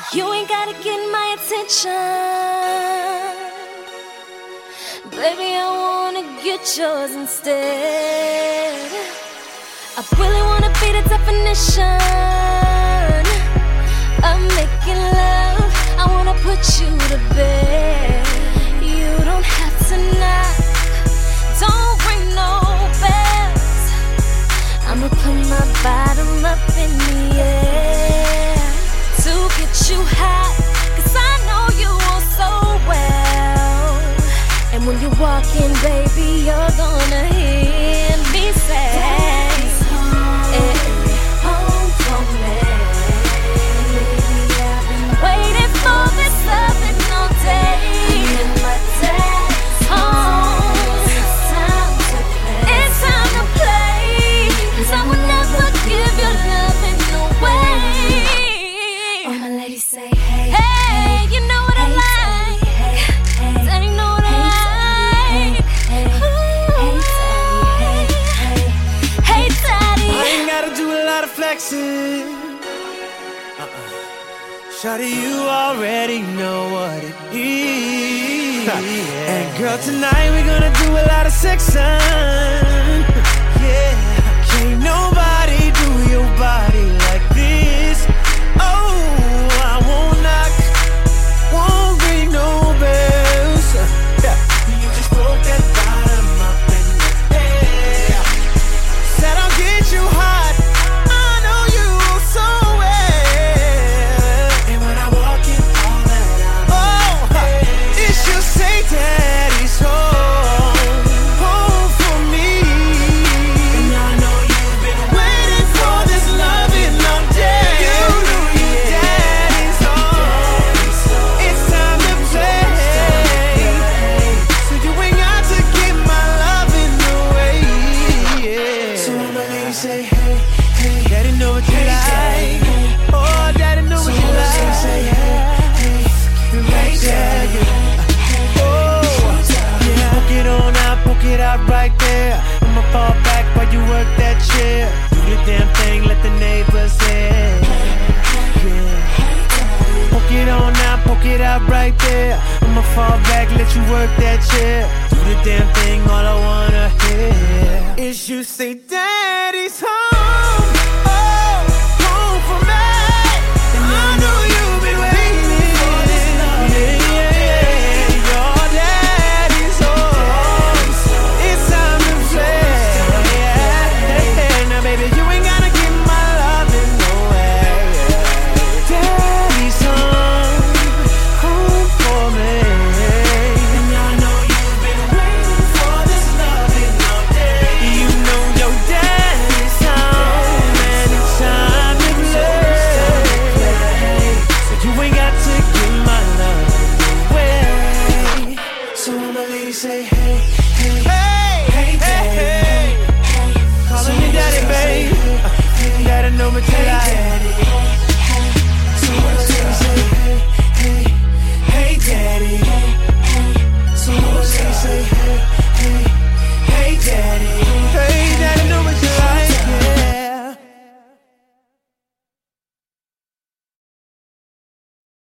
You ain't gotta get my attention, baby, I wanna get yours instead. I really wanna be the definition of making love. I wanna put you to bed. You don't have to knock, don't ring no bells. I'ma put my bottom up in the air to get you hot, 'cause I know you want so well. And when you walk in, baby, you're gonna hear me say, Daddy's home, home for me. Baby, I've been waiting for this loving all day. And my dad's home. It's time to play. It's time to play, 'cause I would never give your loving away. All my ladies say, hey, hey, you know what I like. Daddy know what I like. Hey, Daddy. I ain't gotta do a lot of flexing. Shawty, you already know what it is. And girl, tonight we're gonna do a lot of sexing. Yeah, can't nobody do your body like this. Oh, I won't knock, won't ring no bells. Yeah. You just broke that bottom up in the air. Said I'll get you hot, I know you so well. And when I walk in, all that it should say Daddy's home, home for me. And I know you've been waiting for this loving all day. You know your daddy's home. It's time to play. So you ain't got to give my loving away. Yeah. So I'ma let you say, hey, hey, Daddy know what you like. Oh, Daddy know what you like. Say, hey, hey, right there. Poke it on out, poke it out right there. I'ma fall back while you work that chair. Do the damn thing, let the neighbors hear. Yeah. Poke it on out, poke it out right there. I'ma fall back, let you work that chair. Do the damn thing, all I wanna hear is you say Daddy's home.